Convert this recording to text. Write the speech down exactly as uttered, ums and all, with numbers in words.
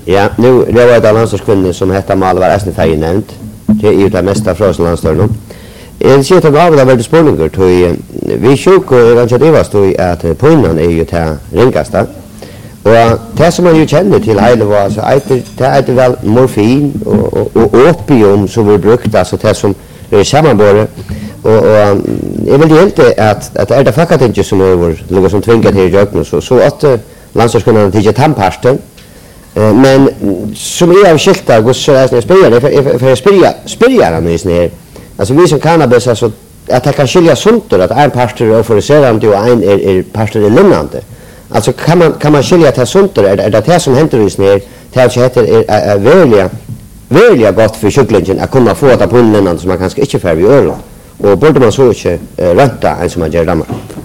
Ja, nu det var det landslagskvinnen som hette Mal var ästen färg nämnt. Det är ju det mesta från landslagen. Jag ser att det var väldigt spårningar till vi sjuk och kanske det var stod att poängen är ju det ringaste. Och det som man ju känner till hela var alltså att det är väl morfin och, och, och opium som vi brukade alltså det som är sammanbåret. Och, och jag vill inte att att är det faktiskt inte som över något som tvingar till jökna så så att landslagskunnan till tandpasten. Men som är av skilta går så att jag spelar för för spela spelar nu snär. Alltså vi som cannabis alltså att det kan skilja sunt att en pastor är euforiserande och en är, är pastor är lugnande. Alltså kan man kan man skilja det sunt är det det som händer i snär det alltså heter är, är, är välja välja gott för kycklingen att kunna få det på lugnande som man kanske inte får vid öron. Och borde man så inte äh, ränta en som man gör dammar.